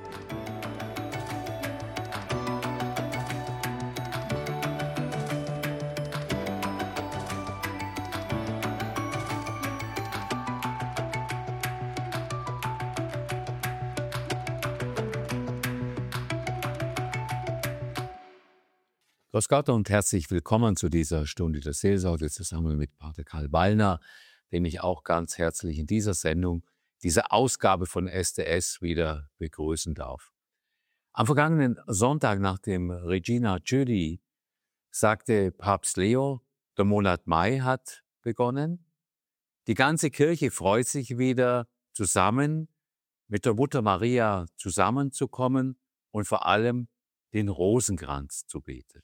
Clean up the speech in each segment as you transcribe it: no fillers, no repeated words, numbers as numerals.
Grüß Gott und herzlich willkommen zu dieser Stunde der Seelsorge zusammen mit Pater Karl Wallner, den ich auch ganz herzlich in dieser Sendung, dieser Ausgabe von STS wieder begrüßen darf. Am vergangenen Sonntag nach dem Regina Coeli sagte Papst Leo, der Monat Mai hat begonnen. Die ganze Kirche freut sich wieder, zusammen mit der Mutter Maria zusammenzukommen und vor allem den Rosenkranz zu beten.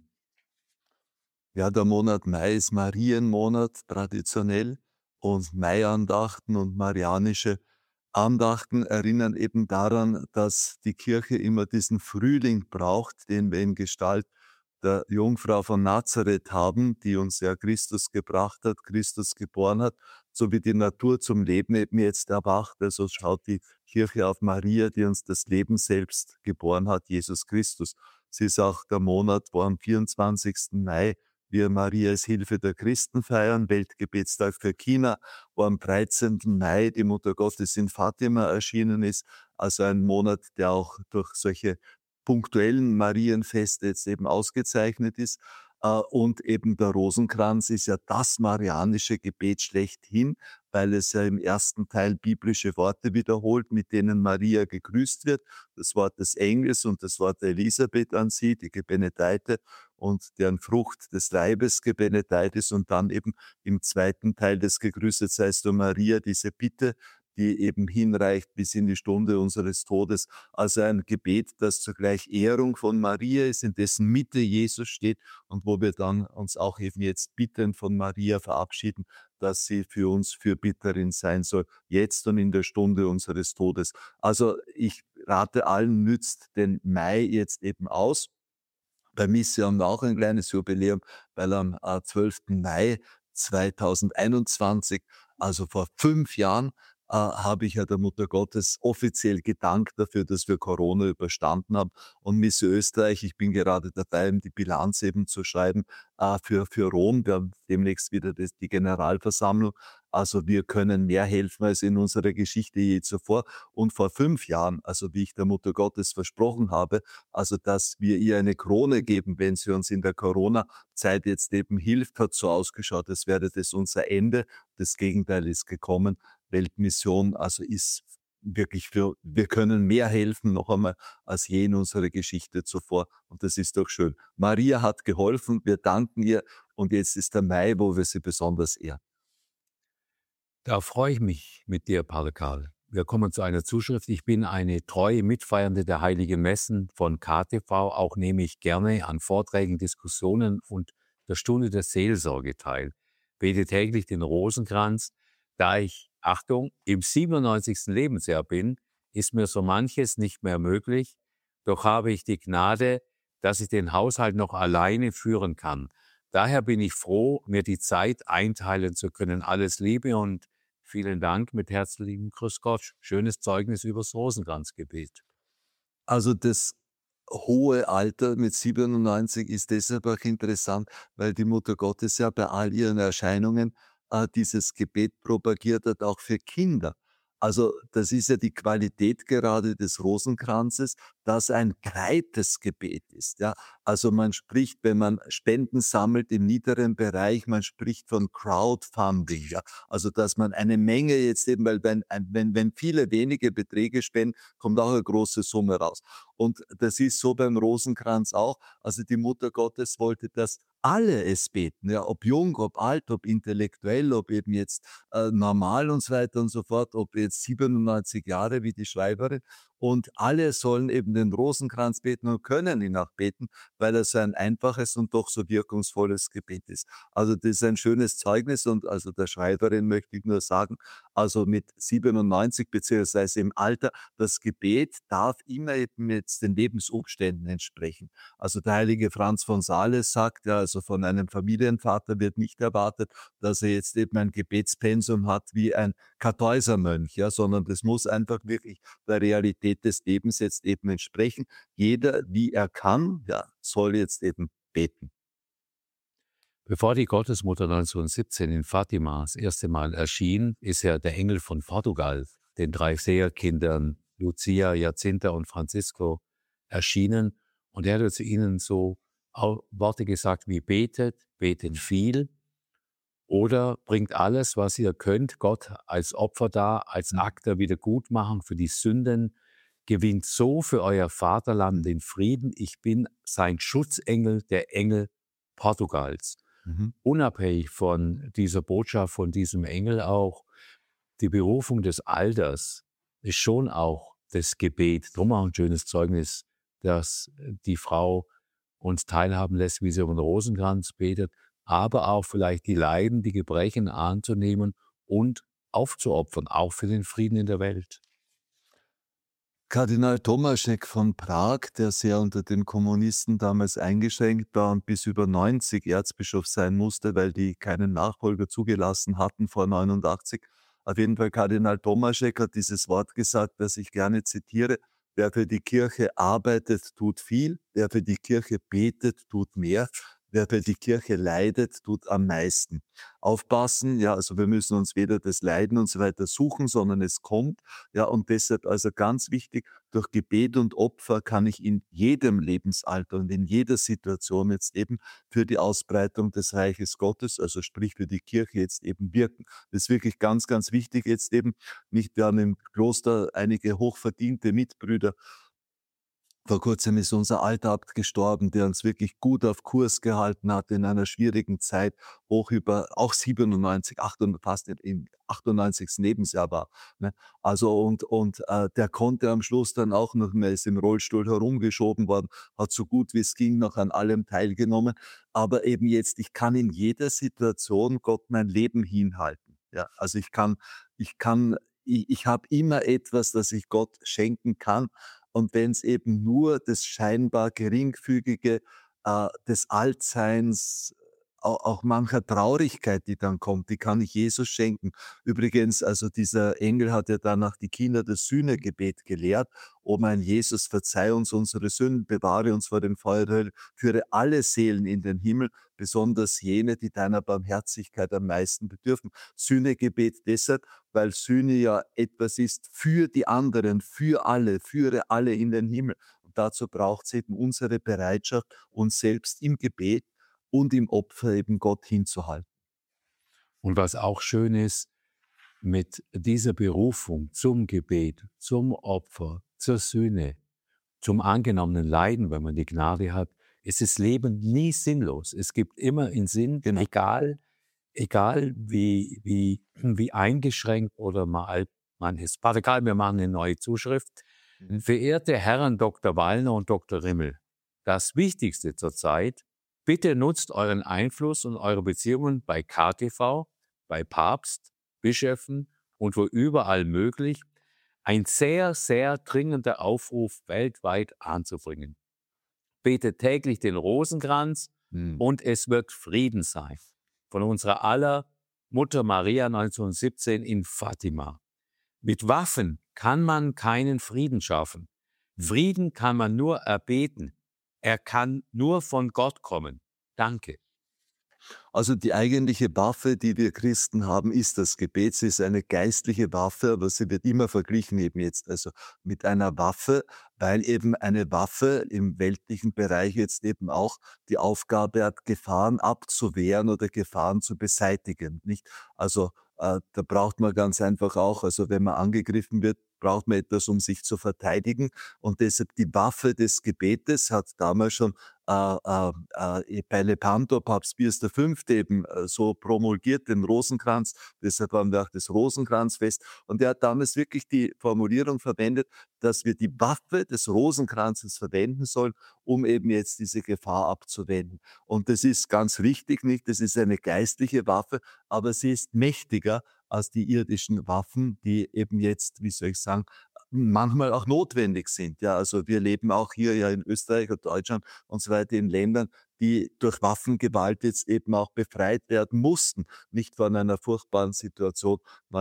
Ja, der Monat Mai ist Marienmonat traditionell und Maiandachten und marianische Andachten erinnern eben daran, dass die Kirche immer diesen Frühling braucht, den wir in Gestalt der Jungfrau von Nazareth haben, die uns ja Christus gebracht hat, Christus geboren hat, so wie die Natur zum Leben eben jetzt erwacht. Also schaut die Kirche auf Maria, die uns das Leben selbst geboren hat, Jesus Christus. Sie ist auch der Monat, wo am 24. Mai wir Marias Hilfe der Christen feiern, Weltgebetstag für China, wo am 13. Mai die Mutter Gottes in Fatima erschienen ist. Also ein Monat, der auch durch solche punktuellen Marienfeste jetzt eben ausgezeichnet ist. Und eben der Rosenkranz ist ja das marianische Gebet schlechthin, weil es ja im ersten Teil biblische Worte wiederholt, mit denen Maria gegrüßt wird. Das Wort des Engels und das Wort der Elisabeth an sie, die Gebenedeite, und deren Frucht des Leibes gebenedeit ist. Und dann eben im zweiten Teil des Gegrüßet seist du Maria, diese Bitte, die eben hinreicht bis in die Stunde unseres Todes. Also ein Gebet, das zugleich Ehrung von Maria ist, in dessen Mitte Jesus steht und wo wir dann uns auch eben jetzt bittend von Maria verabschieden, dass sie für uns Fürbitterin sein soll, jetzt und in der Stunde unseres Todes. Also ich rate allen, nützt den Mai jetzt eben aus. Bei Misse haben wir auch ein kleines Jubiläum, weil am 12. Mai 2021, also vor 5 Jahren, habe ich ja der Mutter Gottes offiziell gedankt dafür, dass wir Corona überstanden haben. Und Misse Österreich, ich bin gerade dabei, die Bilanz eben zu schreiben für Rom. Wir haben demnächst wieder die Generalversammlung. Also wir können mehr helfen als in unserer Geschichte je zuvor. Und vor 5 Jahren, also wie ich der Mutter Gottes versprochen habe, also dass wir ihr eine Krone geben, wenn sie uns in der Corona-Zeit jetzt eben hilft, hat so ausgeschaut, als wäre das unser Ende. Das Gegenteil ist gekommen. Weltmission also ist wirklich wir können mehr helfen noch einmal als je in unserer Geschichte zuvor. Und das ist doch schön. Maria hat geholfen, wir danken ihr und jetzt ist der Mai, wo wir sie besonders ehren. Da freue ich mich mit dir, Pater Karl. Wir kommen zu einer Zuschrift. Ich bin eine treue Mitfeiernde der Heiligen Messen von KTV. Auch nehme ich gerne an Vorträgen, Diskussionen und der Stunde der Seelsorge teil. Bete täglich den Rosenkranz. Da ich, Achtung, im 97. Lebensjahr bin, ist mir so manches nicht mehr möglich. Doch habe ich die Gnade, dass ich den Haushalt noch alleine führen kann. Daher bin ich froh, mir die Zeit einteilen zu können. Alles Liebe und vielen Dank, mit herzlichem Grüß Gott. Schönes Zeugnis übers Rosenkranzgebet. Also das hohe Alter mit 97 ist deshalb auch interessant, weil die Mutter Gottes ja bei all ihren Erscheinungen dieses Gebet propagiert hat, auch für Kinder. Also das ist ja die Qualität gerade des Rosenkranzes, dass ein breites Gebet ist. Ja? Also man spricht, wenn man Spenden sammelt im niederen Bereich, man spricht von Crowdfunding. Ja? Also dass man eine Menge jetzt eben, weil wenn viele wenige Beträge spenden, kommt auch eine große Summe raus. Und das ist so beim Rosenkranz auch. Also die Mutter Gottes wollte, dass alle es beten, ja, ob jung, ob alt, ob intellektuell, ob eben jetzt normal und so weiter und so fort, ob jetzt 97 Jahre wie die Schreiberin. Und alle sollen eben den Rosenkranz beten und können ihn auch beten, weil er so ein einfaches und doch so wirkungsvolles Gebet ist. Also das ist ein schönes Zeugnis und also der Schreiberin möchte ich nur sagen, also mit 97 beziehungsweise im Alter. Das Gebet darf immer eben jetzt den Lebensumständen entsprechen. Also der heilige Franz von Sales sagt ja, also von einem Familienvater wird nicht erwartet, dass er jetzt eben ein Gebetspensum hat wie ein Kartäusermönch, ja, sondern das muss einfach wirklich der Realität des Lebens jetzt eben entsprechen. Jeder, wie er kann, ja, soll jetzt eben beten. Bevor die Gottesmutter 1917 in Fatima das erste Mal erschien, ist ja der Engel von Portugal den 3 Seherkindern Lucia, Jacinta und Francisco erschienen. Und er hat zu ihnen so Worte gesagt wie betet, betet viel oder bringt alles, was ihr könnt, Gott als Opfer dar, als Akt der Wiedergutmachung für die Sünden, gewinnt so für euer Vaterland den Frieden. Ich bin sein Schutzengel, der Engel Portugals. Mhm. Unabhängig von dieser Botschaft, von diesem Engel auch, die Berufung des Alters ist schon auch das Gebet. Drum auch ein schönes Zeugnis, dass die Frau uns teilhaben lässt, wie sie um den Rosenkranz betet, aber auch vielleicht die Leiden, die Gebrechen anzunehmen und aufzuopfern, auch für den Frieden in der Welt. Kardinal Tomašek von Prag, der sehr unter den Kommunisten damals eingeschränkt war und bis über 90 Erzbischof sein musste, weil die keinen Nachfolger zugelassen hatten vor 89. Auf jeden Fall Kardinal Tomašek hat dieses Wort gesagt, das ich gerne zitiere: Wer für die Kirche arbeitet, tut viel, wer für die Kirche betet, tut mehr, wer für die Kirche leidet, tut am meisten. Aufpassen, ja, also wir müssen uns weder das Leiden und so weiter suchen, sondern es kommt. Ja, und deshalb also ganz wichtig, durch Gebet und Opfer kann ich in jedem Lebensalter und in jeder Situation jetzt eben für die Ausbreitung des Reiches Gottes, also sprich für die Kirche jetzt eben wirken. Das ist wirklich ganz, ganz wichtig jetzt eben. Nicht, wir haben im Kloster einige hochverdiente Mitbrüder. Vor kurzem ist unser Altabt gestorben, der uns wirklich gut auf Kurs gehalten hat in einer schwierigen Zeit, hoch über auch 97, 98, fast im 98. Lebensjahr war. Ne? Also der konnte am Schluss dann auch noch, er ist im Rollstuhl herumgeschoben worden, hat so gut wie es ging noch an allem teilgenommen. Aber eben jetzt, ich kann in jeder Situation Gott mein Leben hinhalten. Ja? Also ich habe immer etwas, das ich Gott schenken kann. Und wenn es eben nur das scheinbar Geringfügige des Altseins, auch mancher Traurigkeit, die dann kommt, die kann ich Jesus schenken. Übrigens, also dieser Engel hat ja danach die Kinder das Sühnegebet gelehrt. O mein Jesus, verzeih uns unsere Sünden, bewahre uns vor dem Feuer der Hölle, führe alle Seelen in den Himmel, besonders jene, die deiner Barmherzigkeit am meisten bedürfen. Sühnegebet deshalb, weil Sühne ja etwas ist für die anderen, für alle, führe alle in den Himmel. Und dazu braucht es eben unsere Bereitschaft, uns selbst im Gebet und im Opfer eben Gott hinzuhalten. Und was auch schön ist, mit dieser Berufung zum Gebet, zum Opfer, zur Sühne, zum angenommenen Leiden, wenn man die Gnade hat, ist das Leben nie sinnlos. Es gibt immer einen Sinn, Genau. egal wie eingeschränkt oder mal man ist. Pater Karl, wir machen eine neue Zuschrift. Verehrte Herren Dr. Wallner und Dr. Rimmel, das Wichtigste zurzeit, bitte nutzt euren Einfluss und eure Beziehungen bei KTV, bei Papst, Bischöfen und wo überall möglich, ein sehr, sehr dringender Aufruf weltweit anzubringen. Betet täglich den Rosenkranz und es wird Frieden sein. Von unserer aller Mutter Maria 1917 in Fatima. Mit Waffen kann man keinen Frieden schaffen. Frieden kann man nur erbeten. Er kann nur von Gott kommen. Danke. Also die eigentliche Waffe, die wir Christen haben, ist das Gebet. Sie ist eine geistliche Waffe, aber sie wird immer verglichen eben jetzt also mit einer Waffe, weil eben eine Waffe im weltlichen Bereich jetzt eben auch die Aufgabe hat, Gefahren abzuwehren oder Gefahren zu beseitigen, nicht? Also da braucht man ganz einfach auch, also wenn man angegriffen wird, braucht man etwas, um sich zu verteidigen. Und deshalb die Waffe des Gebetes hat damals schon bei Lepanto Papst Pius V. eben so promulgiert, den Rosenkranz. Deshalb haben wir auch das Rosenkranzfest. Und er hat damals wirklich die Formulierung verwendet, dass wir die Waffe des Rosenkranzes verwenden sollen, um eben jetzt diese Gefahr abzuwenden. Und das ist ganz wichtig, nicht? Das ist eine geistliche Waffe, aber sie ist mächtiger als die irdischen Waffen, die eben jetzt, wie soll ich sagen, manchmal auch notwendig sind. Ja, also wir leben auch hier ja in Österreich und Deutschland und so weiter in Ländern, die durch Waffengewalt jetzt eben auch befreit werden mussten, nicht von einer furchtbaren Situation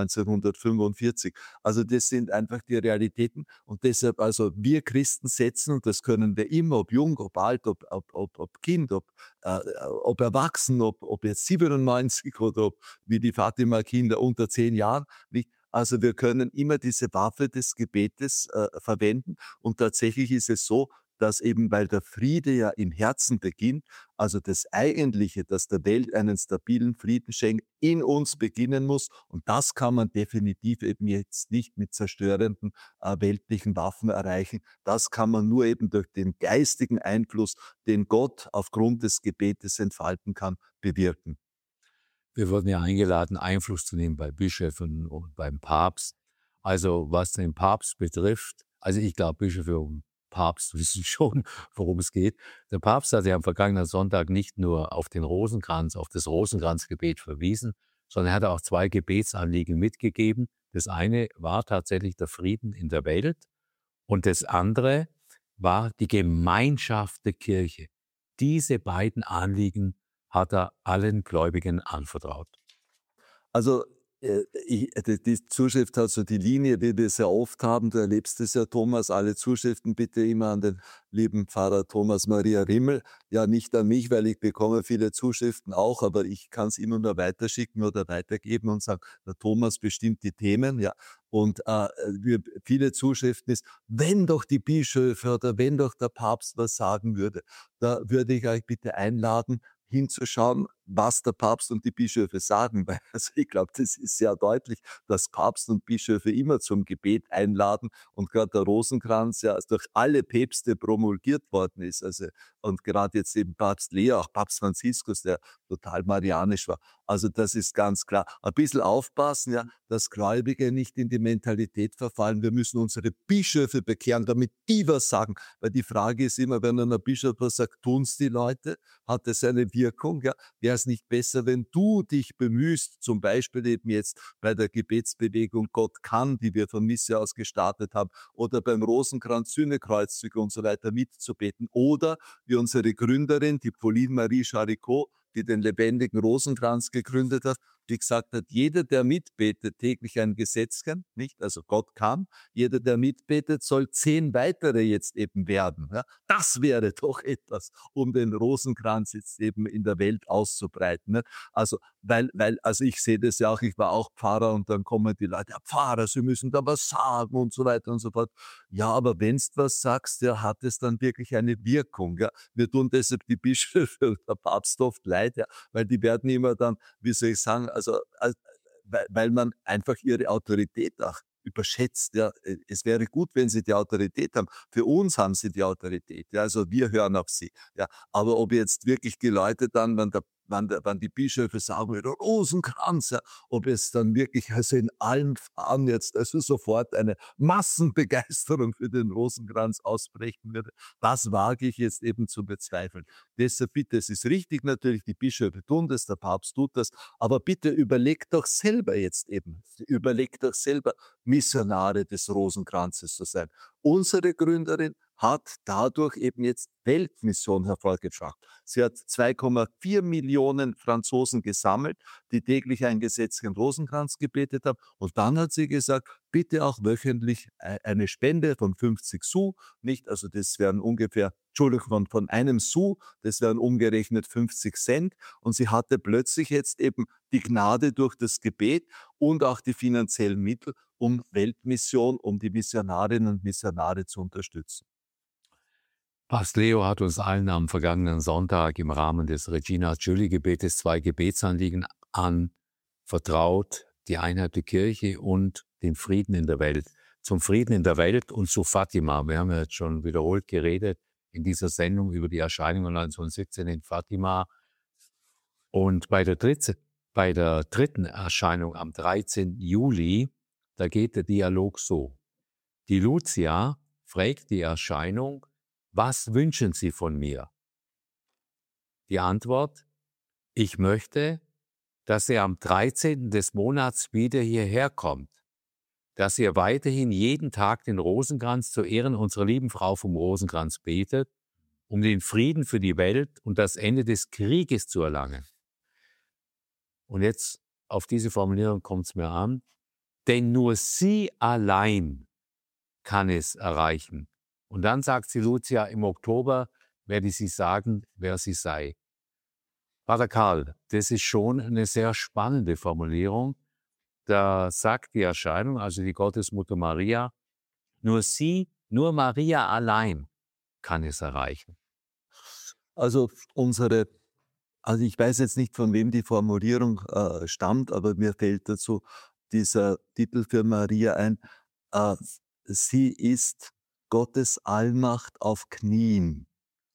1945. Also das sind einfach die Realitäten und deshalb also wir Christen setzen, und das können wir immer, ob jung, ob alt, ob Kind, ob erwachsen, ob jetzt 97 oder ob wie die Fatima-Kinder unter 10 Jahren, nicht? Also wir können immer diese Waffe des Gebetes verwenden und tatsächlich ist es so, dass eben, weil der Friede ja im Herzen beginnt, also das Eigentliche, das der Welt einen stabilen Frieden schenkt, in uns beginnen muss. Und das kann man definitiv eben jetzt nicht mit zerstörenden weltlichen Waffen erreichen. Das kann man nur eben durch den geistigen Einfluss, den Gott aufgrund des Gebetes entfalten kann, bewirken. Wir wurden ja eingeladen, Einfluss zu nehmen bei Bischöfen und beim Papst. Also was den Papst betrifft, also ich glaube, Bischöfe und Papst wissen schon, worum es geht. Der Papst hat ja am vergangenen Sonntag nicht nur auf den Rosenkranz, auf das Rosenkranzgebet verwiesen, sondern er hat auch 2 Gebetsanliegen mitgegeben. Das eine war tatsächlich der Frieden in der Welt und das andere war die Gemeinschaft der Kirche. Diese beiden Anliegen hat er allen Gläubigen anvertraut. Also, die Zuschrift hat so die Linie, wie wir sehr oft haben. Du erlebst es ja, Thomas, alle Zuschriften bitte immer an den lieben Pfarrer Thomas Maria Rimmel. Ja, nicht an mich, weil ich bekomme viele Zuschriften auch, aber ich kann es immer nur weiterschicken oder weitergeben und sagen, der Thomas bestimmt die Themen, ja. Und viele Zuschriften ist, wenn doch die Bischöfe oder wenn doch der Papst was sagen würde, da würde ich euch bitte einladen, hinzuschauen, was der Papst und die Bischöfe sagen. Weil, also ich glaube, das ist sehr deutlich, dass Papst und Bischöfe immer zum Gebet einladen und gerade der Rosenkranz ja durch alle Päpste promulgiert worden ist. Also, und gerade jetzt eben Papst Leo, auch Papst Franziskus, der total marianisch war. Also das ist ganz klar. Ein bisschen aufpassen, ja, dass Gläubige nicht in die Mentalität verfallen. Wir müssen unsere Bischöfe bekehren, damit die was sagen. Weil die Frage ist immer, wenn ein Bischof was sagt, tun's die Leute? Hat es eine Wirkung? Ja? Wäre es nicht besser, wenn du dich bemühst, zum Beispiel eben jetzt bei der Gebetsbewegung Gott kann, die wir von Misse aus gestartet haben, oder beim Rosenkranz, Sühnekreuzzüge und so weiter mitzubeten, oder wie unsere Gründerin, die Pauline Marie Charicot, die den lebendigen Rosenkranz gegründet hat, die gesagt hat, jeder, der mitbetet, täglich ein Gesetzchen, nicht? Also Gott kam, jeder, der mitbetet, soll 10 weitere jetzt eben werden. Ja? Das wäre doch etwas, um den Rosenkranz jetzt eben in der Welt auszubreiten. Ne? Also, also ich sehe das ja auch, ich war auch Pfarrer und dann kommen die Leute, ja Pfarrer, Sie müssen da was sagen und so weiter und so fort. Ja, aber wenn du was sagst, ja, hat es dann wirklich eine Wirkung. Ja? Wir tun deshalb die Bischöfe und der Papst oft leid, ja? Weil die werden immer dann, wie soll ich sagen, also weil man einfach ihre Autorität auch überschätzt. Ja. Es wäre gut, wenn sie die Autorität haben. Für uns haben sie die Autorität. Ja. Also wir hören auf sie. Ja. Aber ob jetzt wirklich die Leute dann, wenn die Bischöfe sagen, der Rosenkranz, ja, ob es dann wirklich also in allen Fahren jetzt also sofort eine Massenbegeisterung für den Rosenkranz ausbrechen würde, das wage ich jetzt eben zu bezweifeln. Deshalb bitte, es ist richtig natürlich, die Bischöfe tun das, der Papst tut das, aber bitte überlegt doch selber jetzt eben, überlegt doch selber, Missionare des Rosenkranzes zu sein. Unsere Gründerin hat dadurch eben jetzt Weltmission hervorgebracht. Sie hat 2,4 Millionen Franzosen gesammelt, die täglich ein gesetzlichen Rosenkranz gebetet haben. Und dann hat sie gesagt, bitte auch wöchentlich eine Spende von 50 Sous, nicht? Also das wären ungefähr, Entschuldigung, von einem Sou, das wären umgerechnet 50 Cent. Und sie hatte plötzlich jetzt eben die Gnade durch das Gebet und auch die finanziellen Mittel, um Weltmission, um die Missionarinnen und Missionare zu unterstützen. Papst Leo hat uns allen am vergangenen Sonntag im Rahmen des Regina Coeli-Gebetes 2 Gebetsanliegen anvertraut, die Einheit der Kirche und den Frieden in der Welt. Zum Frieden in der Welt und zu Fatima. Wir haben ja jetzt schon wiederholt geredet. in dieser Sendung über die Erscheinung 1917 in Fatima. Und bei der dritten Erscheinung am 13. Juli, da geht der Dialog so. Die Lucia fragt die Erscheinung, was wünschen Sie von mir? Die Antwort, ich möchte, dass er am 13. des Monats wieder hierher kommt, dass ihr weiterhin jeden Tag den Rosenkranz zu Ehren unserer lieben Frau vom Rosenkranz betet, um den Frieden für die Welt und das Ende des Krieges zu erlangen. Und jetzt auf diese Formulierung kommt es mir an, denn nur sie allein kann es erreichen. Und dann sagt sie Lucia, im Oktober werde sie sagen, wer sie sei. Pater Karl, das ist schon eine sehr spannende Formulierung. Da sagt die Erscheinung, also die Gottesmutter Maria, nur sie, nur Maria allein kann es erreichen. Also ich weiß jetzt nicht, von wem die Formulierung stammt, aber mir fällt dazu dieser Titel für Maria ein. Äh, sie ist Gottes Allmacht auf Knien.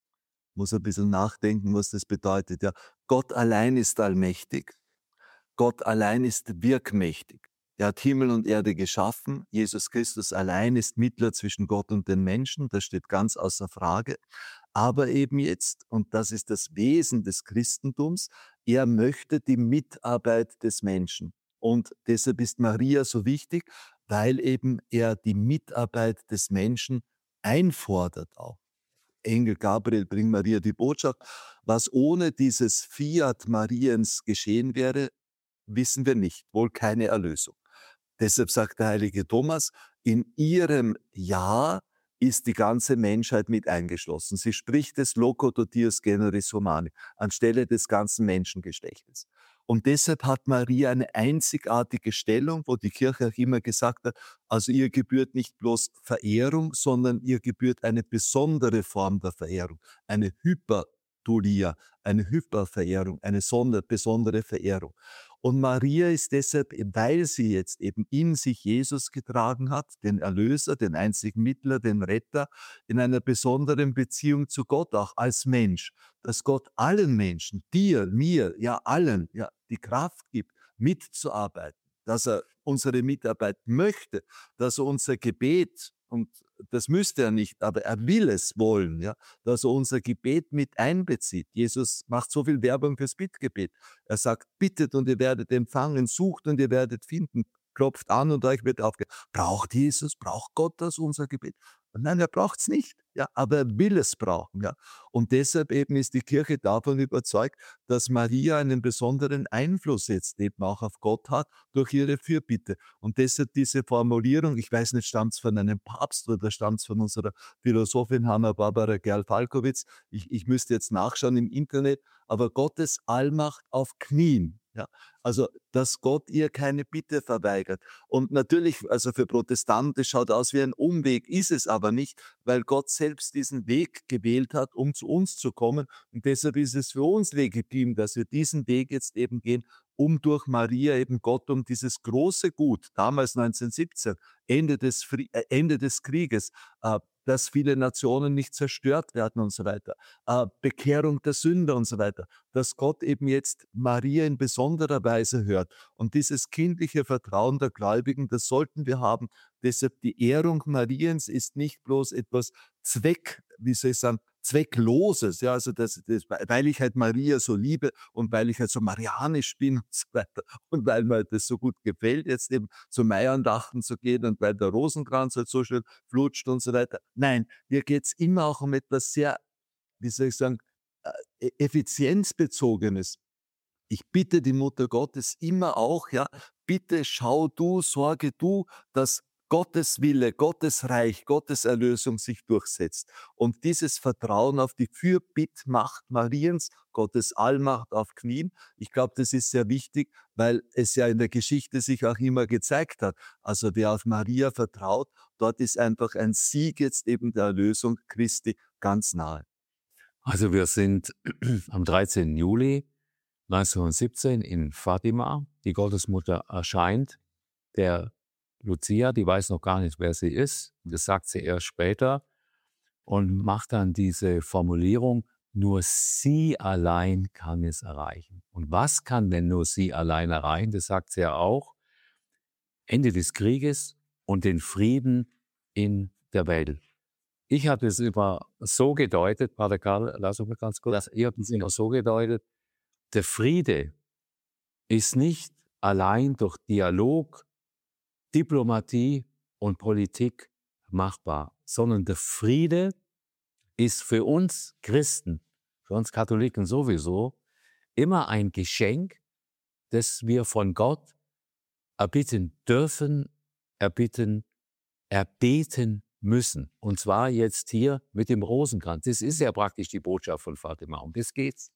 Muss ein bisschen nachdenken, was das bedeutet. Ja. Gott allein ist allmächtig. Gott allein ist wirkmächtig. Er hat Himmel und Erde geschaffen. Jesus Christus allein ist Mittler zwischen Gott und den Menschen. Das steht ganz außer Frage. Aber eben jetzt, und das ist das Wesen des Christentums, er möchte die Mitarbeit des Menschen. Und deshalb ist Maria so wichtig, weil eben er die Mitarbeit des Menschen einfordert auch. Engel Gabriel bringt Maria die Botschaft. Was ohne dieses Fiat Mariens geschehen wäre, wissen wir nicht, wohl keine Erlösung. Deshalb sagt der heilige Thomas, in ihrem Ja ist die ganze Menschheit mit eingeschlossen. Sie spricht des Loco totius generis humani, anstelle des ganzen Menschengeschlechtes. Und deshalb hat Maria eine einzigartige Stellung, wo die Kirche auch immer gesagt hat, also ihr gebührt nicht bloß Verehrung, sondern ihr gebührt eine besondere Form der Verehrung, eine Hyperdulia, eine Hyperverehrung, eine besondere Verehrung. Und Maria ist deshalb, weil sie jetzt eben in sich Jesus getragen hat, den Erlöser, den einzigen Mittler, den Retter, in einer besonderen Beziehung zu Gott, auch als Mensch, dass Gott allen Menschen, dir, mir, ja allen, ja, die Kraft gibt, mitzuarbeiten, dass er unsere Mitarbeit möchte, dass er unser Gebet, und das müsste er nicht, aber er will es wollen, ja, dass er unser Gebet mit einbezieht. Jesus macht so viel Werbung fürs Bittgebet. Er sagt, bittet und ihr werdet empfangen, sucht und ihr werdet finden, klopft an und euch wird aufgehen. Braucht Jesus, braucht Gott das, unser Gebet? Nein, er braucht es nicht, ja, aber er will es brauchen. Ja. Und deshalb eben ist die Kirche davon überzeugt, dass Maria einen besonderen Einfluss jetzt eben auch auf Gott hat durch ihre Fürbitte. Und deshalb diese Formulierung, ich weiß nicht, stammt es von einem Papst oder stammt es von unserer Philosophin Hanna-Barbara Gerl-Falkowitz, ich müsste jetzt nachschauen im Internet, aber Gottes Allmacht auf Knien. Ja. Also, dass Gott ihr keine Bitte verweigert. Und natürlich, also für Protestanten, das schaut aus wie ein Umweg, ist es aber nicht, weil Gott selbst diesen Weg gewählt hat, um zu uns zu kommen. Und deshalb ist es für uns legitim, dass wir diesen Weg jetzt eben gehen, um durch Maria eben Gott um dieses große Gut, damals 1917, Ende des Krieges, dass viele Nationen nicht zerstört werden und so weiter, Bekehrung der Sünder und so weiter, dass Gott eben jetzt Maria in besonderer Weise hört. Und dieses kindliche Vertrauen der Gläubigen, das sollten wir haben. Deshalb die Ehrung Mariens ist nicht bloß etwas Zweckloses, ja, also weil ich halt Maria so liebe und weil ich halt so marianisch bin und so weiter und weil mir das so gut gefällt, jetzt eben zu Maiandachten zu gehen und weil der Rosenkranz halt so schön flutscht und so weiter. Nein, hier geht es immer auch um etwas sehr, wie soll ich sagen, effizienzbezogenes. Ich bitte die Mutter Gottes immer auch, ja, bitte schau du, sorge du, dass Gottes Wille, Gottes Reich, Gottes Erlösung sich durchsetzt. Und dieses Vertrauen auf die Fürbittmacht Mariens, Gottes Allmacht auf Knien, ich glaube, das ist sehr wichtig, weil es ja in der Geschichte sich auch immer gezeigt hat. Also wer auf Maria vertraut, dort ist einfach ein Sieg jetzt eben der Erlösung Christi ganz nahe. Also wir sind am 13. Juli 1917 in Fatima. Die Gottesmutter erscheint der Lucia, die weiß noch gar nicht, wer sie ist. Das sagt sie erst später. und macht dann diese Formulierung, nur sie allein kann es erreichen. Und was kann denn nur sie allein erreichen? Das sagt sie ja auch. Ende des Krieges und den Frieden in der Welt. Ich habe es immer so gedeutet, Pater Karl, lass uns mal ganz kurz, ich habe es immer so gedeutet, der Friede ist nicht allein durch Dialog, Diplomatie und Politik machbar, sondern der Friede ist für uns Christen, für uns Katholiken sowieso, immer ein Geschenk, das wir von Gott erbitten dürfen, erbeten müssen. Und zwar jetzt hier mit dem Rosenkranz. Das ist ja praktisch die Botschaft von Fatima. Um das geht's.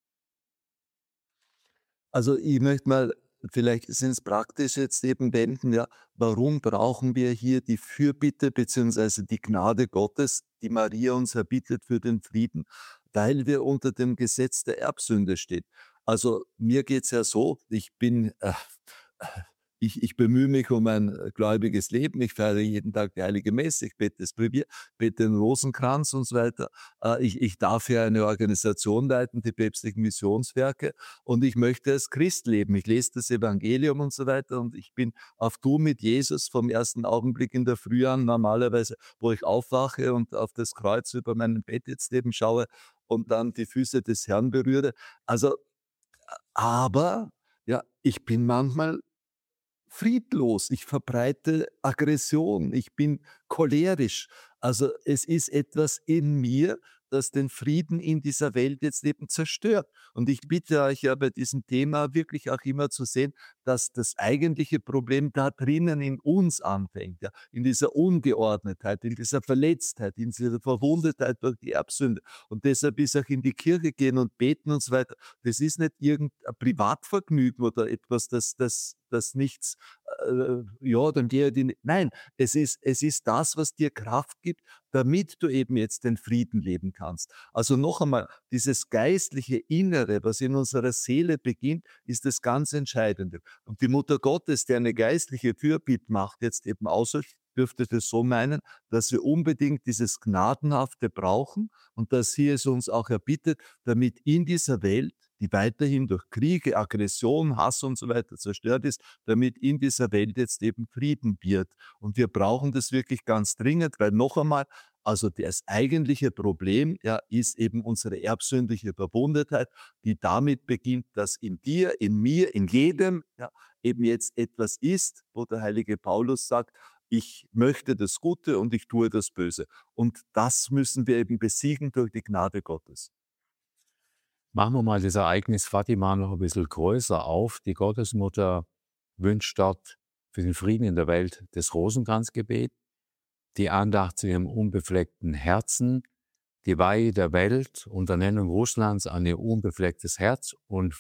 Also ich möchte mal vielleicht ins Praktische jetzt eben wenden, ja, warum brauchen wir hier die Fürbitte bzw. die Gnade Gottes, die Maria uns erbittet für den Frieden? Weil wir unter dem Gesetz der Erbsünde stehen. Also mir geht's ja so, ich bemühe mich um ein gläubiges Leben, ich feiere jeden Tag die Heilige Messe, ich bete das Brevier, bete den Rosenkranz und so weiter. Ich darf ja eine Organisation leiten, die päpstlichen Missionswerke, und ich möchte als Christ leben. Ich lese das Evangelium und so weiter und ich bin auf Du mit Jesus vom ersten Augenblick in der Früh an, normalerweise, wo ich aufwache und auf das Kreuz über meinem Bett jetzt eben schaue und dann die Füße des Herrn berühre. Also, aber ja, ich bin manchmal friedlos, ich verbreite Aggression, ich bin cholerisch. Also es ist etwas in mir, das den Frieden in dieser Welt jetzt eben zerstört. Und ich bitte euch ja bei diesem Thema wirklich auch immer zu sehen, dass das eigentliche Problem da drinnen in uns anfängt, ja, in dieser Ungeordnetheit, in dieser Verletztheit, in dieser Verwundetheit durch die Erbsünde. Und deshalb ist auch in die Kirche gehen und beten und so weiter. Das ist nicht irgendein Privatvergnügen oder etwas, das nichts, ja, dann gehe die, nein, es ist das, was dir Kraft gibt, damit du eben jetzt den Frieden leben kannst. Also noch einmal, dieses geistliche Innere, was in unserer Seele beginnt, ist das ganz Entscheidende. Und die Mutter Gottes, die eine geistliche Fürbitte macht, jetzt eben außer, dürfte das so meinen, dass wir unbedingt dieses Gnadenhafte brauchen und dass sie es uns auch erbittet, damit in dieser Welt, die weiterhin durch Kriege, Aggression, Hass und so weiter zerstört ist, damit in dieser Welt jetzt eben Frieden wird. Und wir brauchen das wirklich ganz dringend, weil noch einmal, also das eigentliche Problem, ja, ist eben unsere erbsündliche Verbundenheit, die damit beginnt, dass in dir, in mir, in jedem, ja, eben jetzt etwas ist, wo der heilige Paulus sagt, ich möchte das Gute und ich tue das Böse. Und das müssen wir eben besiegen durch die Gnade Gottes. Machen wir mal das Ereignis Fatima noch ein bisschen größer auf. Die Gottesmutter wünscht dort für den Frieden in der Welt das Rosenkranzgebet, die Andacht zu ihrem unbefleckten Herzen, die Weihe der Welt unter Nennung Russlands an ihr unbeflecktes Herz und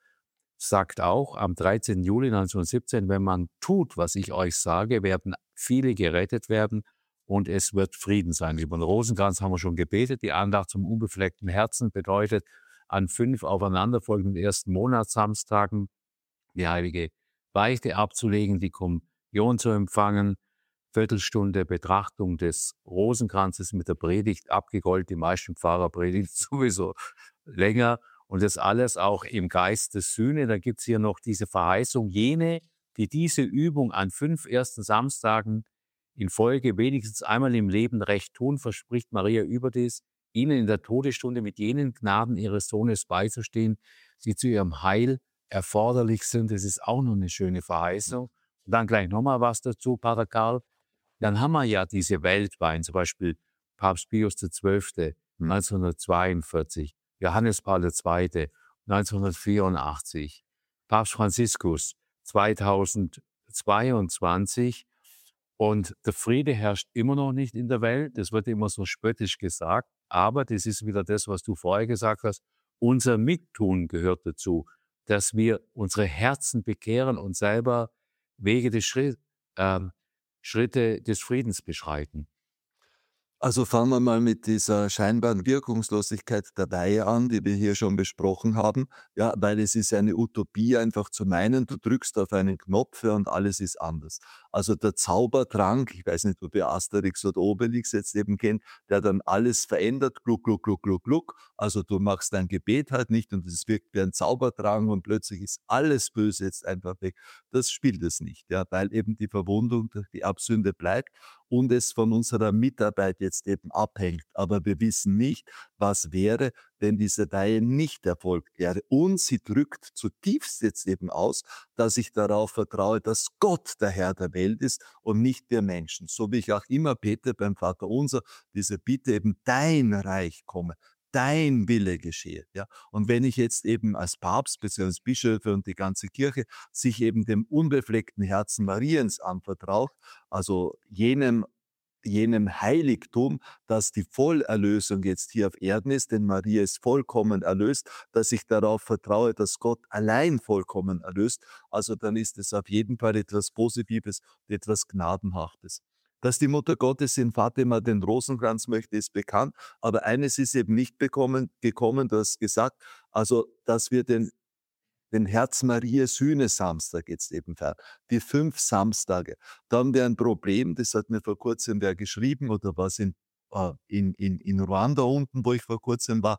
sagt auch am 13. Juli 1917, wenn man tut, was ich euch sage, werden viele gerettet werden und es wird Frieden sein. Über den Rosenkranz haben wir schon gebetet. Die Andacht zum unbefleckten Herzen bedeutet, an 5 aufeinanderfolgenden ersten Monatssamstagen die heilige Beichte abzulegen, die Kommunion zu empfangen, Viertelstunde Betrachtung des Rosenkranzes mit der Predigt abgegolten. Die meisten Pfarrer predigen sowieso länger. Und das alles auch im Geist der Sühne. Da gibt es hier noch diese Verheißung, jene, die diese Übung an 5 ersten Samstagen in Folge wenigstens einmal im Leben recht tun, verspricht Maria überdies, ihnen in der Todesstunde mit jenen Gnaden ihres Sohnes beizustehen, die zu ihrem Heil erforderlich sind. Das ist auch noch eine schöne Verheißung. Und dann gleich nochmal was dazu, Pater Karl. Dann haben wir ja diese Weltwein, zum Beispiel Papst Pius XII. 1942, Johannes Paul II. 1984, Papst Franziskus 2022. Und der Friede herrscht immer noch nicht in der Welt. Das wird immer so spöttisch gesagt. Aber das ist wieder das, was du vorher gesagt hast. Unser Mittun gehört dazu, dass wir unsere Herzen bekehren und selber Wege des Schritte des Friedens beschreiten. Also fangen wir mal mit dieser scheinbaren Wirkungslosigkeit der Weihe an, die wir hier schon besprochen haben. Ja, weil es ist eine Utopie, einfach zu meinen, du drückst auf einen Knopf, ja, und alles ist anders. Also der Zaubertrank, ich weiß nicht, ob ihr Asterix oder Obelix jetzt eben kennt, der dann alles verändert, gluck, gluck, gluck, gluck, gluck. Also du machst dein Gebet halt nicht und es wirkt wie ein Zaubertrank und plötzlich ist alles Böse jetzt einfach weg. Das spielt es nicht, ja, weil eben die Verwundung durch die Erbsünde bleibt und es von unserer Mitarbeit jetzt eben abhängt. Aber wir wissen nicht, was wäre, wenn diese Weihe nicht erfolgt wäre. Und sie drückt zutiefst jetzt eben aus, dass ich darauf vertraue, dass Gott der Herr der Welt ist und nicht wir Menschen. So wie ich auch immer bete beim Vater Unser, diese Bitte eben, dein Reich komme. Dein Wille geschehe. Ja? Und wenn ich jetzt eben als Papst bzw. Bischöfe und die ganze Kirche sich eben dem unbefleckten Herzen Mariens anvertraut, also jenem Heiligtum, dass die Vollerlösung jetzt hier auf Erden ist, denn Maria ist vollkommen erlöst, dass ich darauf vertraue, dass Gott allein vollkommen erlöst, also dann ist es auf jeden Fall etwas Positives und etwas Gnadenhaftes. Dass die Mutter Gottes in Fatima den Rosenkranz möchte, ist bekannt, aber eines ist eben nicht gekommen, du hast gesagt, also dass wir den Herz-Maria-Sühne-Samstag jetzt eben feiern. Die 5 Samstage. Da haben wir ein Problem, das hat mir vor kurzem wer geschrieben oder was in Ruanda unten, wo ich vor kurzem war,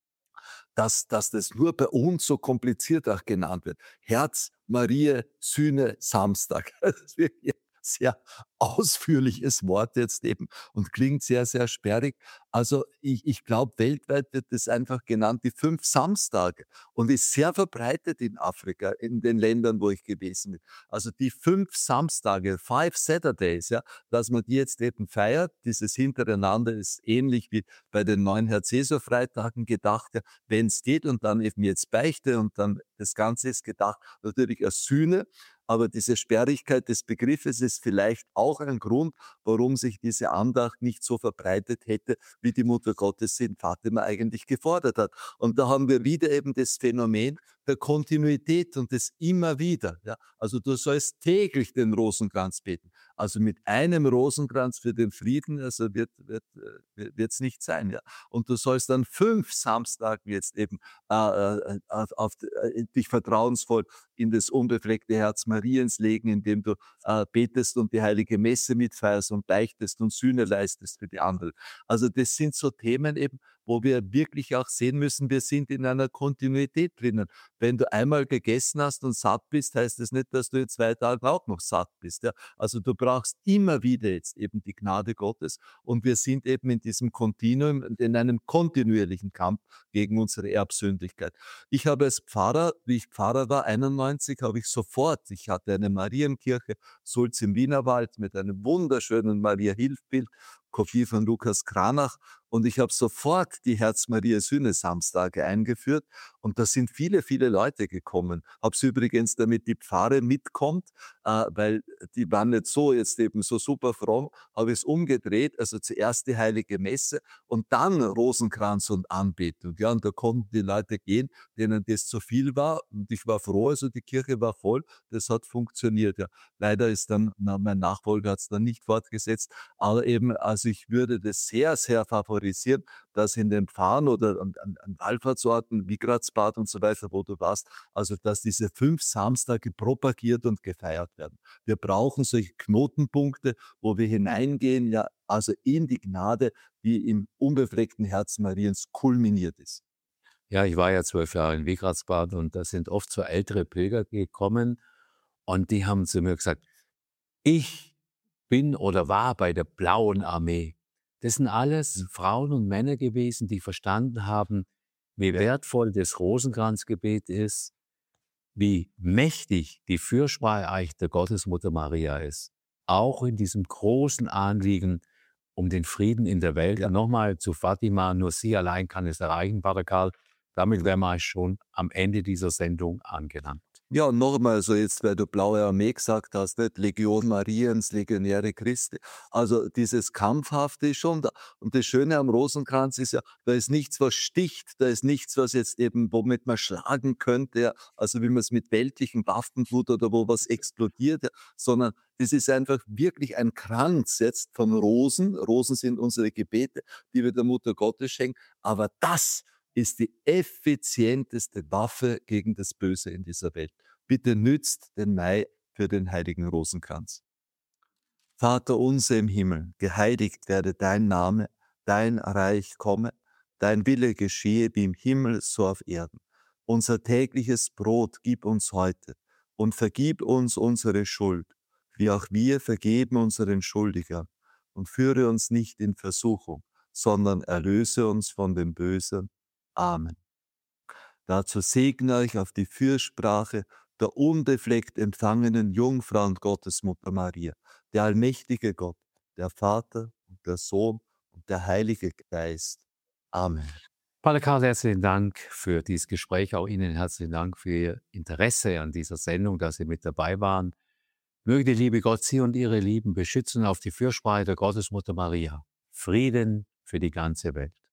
dass das nur bei uns so kompliziert auch genannt wird. Herz, Maria, Sühne, Samstag. Das ist wirklich ein sehr ausführliches Wort jetzt eben und klingt sehr, sehr sperrig. Also ich glaube, weltweit wird das einfach genannt, die 5 Samstage und ist sehr verbreitet in Afrika, in den Ländern, wo ich gewesen bin. Also die 5 Samstage, 5 Saturdays, ja, dass man die jetzt eben feiert, dieses Hintereinander ist ähnlich wie bei den 9 Herz-Jesu-Freitagen gedacht, ja, wenn es geht und dann eben jetzt Beichte und dann das Ganze ist gedacht natürlich als Sühne, aber diese Sperrigkeit des Begriffes ist vielleicht auch ein Grund, warum sich diese Andacht nicht so verbreitet hätte, wie die Mutter Gottes in Fatima eigentlich gefordert hat. Und da haben wir wieder eben das Phänomen der Kontinuität und das immer wieder. Ja? Also du sollst täglich den Rosenkranz beten. Also mit einem Rosenkranz für den Frieden, also wird's nicht sein. Ja? Und du sollst dann 5 Samstagen jetzt eben dich vertrauensvoll in das unbefleckte Herz Mariens legen, indem du betest und die heilige Messe mitfeierst und beichtest und Sühne leistest für die anderen. Also das sind so Themen eben, wo wir wirklich auch sehen müssen, wir sind in einer Kontinuität drinnen. Wenn du einmal gegessen hast und satt bist, heißt das nicht, dass du in 2 Tagen auch noch satt bist. Ja? Also du brauchst immer wieder jetzt eben die Gnade Gottes und wir sind eben in diesem Kontinuum, in einem kontinuierlichen Kampf gegen unsere Erbsündigkeit. Ich habe als Pfarrer, wie ich Pfarrer war, 91, ich hatte eine Marienkirche, Sulz im Wienerwald mit einem wunderschönen Maria-Hilfbild, Kopie von Lukas Kranach. Und ich habe sofort die Herz-Maria-Sühne-Samstage eingeführt. Und da sind viele, viele Leute gekommen. Habe sie übrigens, damit die Pfarre mitkommt, weil die waren nicht so jetzt eben so super fromm, habe ich es umgedreht. Also zuerst die heilige Messe und dann Rosenkranz und Anbetung. Ja, und da konnten die Leute gehen, denen das zu viel war. Und ich war froh, also die Kirche war voll. Das hat funktioniert. Ja. Leider ist dann, mein Nachfolger hat es dann nicht fortgesetzt. Aber eben, also ich würde das sehr, sehr favorisieren, dass in den Pfarren oder an Wallfahrtsorten wie Grazbad und so weiter, wo du warst, also dass diese 5 Samstage propagiert und gefeiert werden. Wir brauchen solche Knotenpunkte, wo wir hineingehen, ja, also in die Gnade, die im unbefleckten Herzen Mariens kulminiert ist. Ja, ich war ja 12 Jahre in Wigratsbad und da sind oft so ältere Pilger gekommen und die haben zu mir gesagt, ich bin oder war bei der Blauen Armee. Das sind alles Frauen und Männer gewesen, die verstanden haben, wie Ja. wertvoll das Rosenkranzgebet ist, wie mächtig die Fürsprache eigentlich der Gottesmutter Maria ist. Auch in diesem großen Anliegen um den Frieden in der Welt. Ja. Nochmal zu Fatima, nur sie allein kann es erreichen, Pater Karl. Damit wären wir schon am Ende dieser Sendung angelangt. Ja, und nochmal, so jetzt, weil du Blaue Armee gesagt hast, nicht? Legion Mariens, Legionäre Christi. Also dieses Kampfhafte ist schon da. Und das Schöne am Rosenkranz ist ja, da ist nichts, was sticht, da ist nichts, was jetzt eben, womit man schlagen könnte, ja. Also wie man es mit weltlichen Waffen tut oder wo was explodiert, ja. Sondern das ist einfach wirklich ein Kranz jetzt von Rosen. Rosen sind unsere Gebete, die wir der Mutter Gottes schenken. Aber das ist die effizienteste Waffe gegen das Böse in dieser Welt. Bitte nützt den Mai für den heiligen Rosenkranz. Vater unser im Himmel, geheiligt werde dein Name, dein Reich komme, dein Wille geschehe wie im Himmel so auf Erden. Unser tägliches Brot gib uns heute und vergib uns unsere Schuld, wie auch wir vergeben unseren Schuldigern. Und führe uns nicht in Versuchung, sondern erlöse uns von dem Bösen. Amen. Dazu segne euch auf die Fürsprache der unbefleckt empfangenen Jungfrau und Gottesmutter Maria, der allmächtige Gott, der Vater und der Sohn und der Heilige Geist. Amen. Pater Karl, herzlichen Dank für dieses Gespräch. Auch Ihnen herzlichen Dank für Ihr Interesse an dieser Sendung, dass Sie mit dabei waren. Möge die liebe Gott Sie und Ihre Lieben beschützen auf die Fürsprache der Gottesmutter Maria. Frieden für die ganze Welt.